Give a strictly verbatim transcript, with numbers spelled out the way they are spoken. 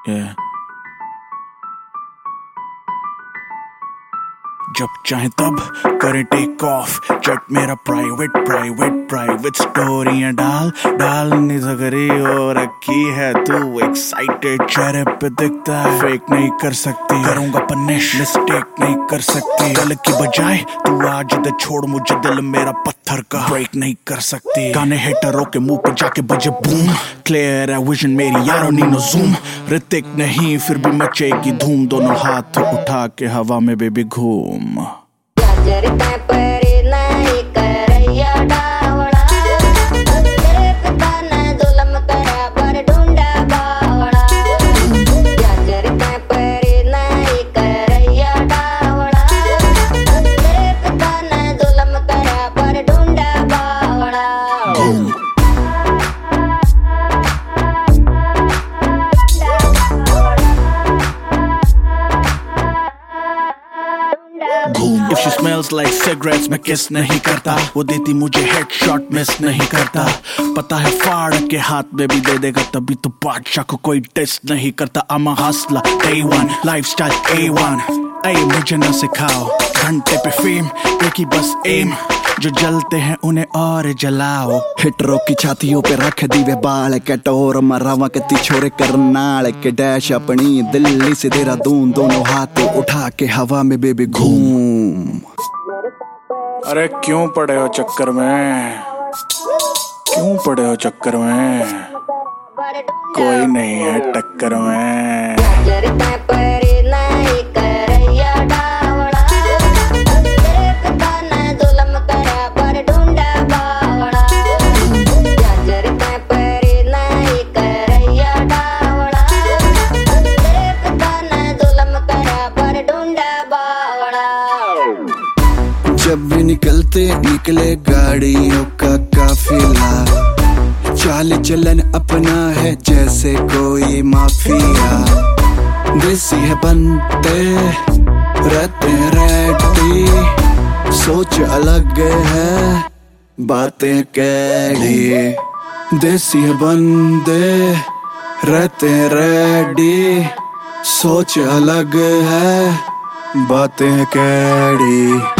Yeah. जब चाहे तब करें टेक ऑफ, जट मेरा प्राइवेट प्राइवेट प्राइवेट स्टोरियां डाल डालने सकरी हो रखी है तू एक्साइटेड चेहरे पे दिखता है, फेक नहीं कर सकती, करूंगा पनिश मिस्टेक नहीं कर सकती, गल की बजाय तू आज दे छोड़ मुझे दिल मेरा पत्थर का ब्रेक नहीं कर सकती, गाने हेटरों के मुंह पे जाके बजे बूम, क्लियर है विजन मेरी यारों नीनो जूम, ऋतिक नहीं फिर भी मचेगी धूम, दोनों हाथ उठा के हवा में बेबी घूम। If she smells like cigarettes मैं किस नहीं करता, वो देती मुझे हेडशॉट मिस नहीं करता, पता है फाड़ के हाथ में भी दे देगा तभी तो बादशाह को कोई टेस्ट नहीं करता। I'm a hustler day one lifestyle A one, ऐ मुझे ना सिखाओ घंटे पे फेम, एक ही बस एम जो जलते हैं उन्हें और जलाओ, हिटरों की छातियों पे रख दीवे बाल के टोर मरावा के ती छोरे करनाल के डैश अपनी दिल्ली से देहरादून, दोनों हाथ उठा के हवा में बेबी घूम। अरे क्यों पड़े हो चक्कर में, क्यों पड़े हो चक्कर में, कोई नहीं है टक्कर में। जब भी निकलते निकले गाड़ियों का काफिला, चाल चलन अपना है जैसे कोई माफिया, देसी है बनते रहते रेडी, सोच अलग है बातें कैडी, देसी है बंदे रहते रेडी, सोच अलग है बातें कैडी।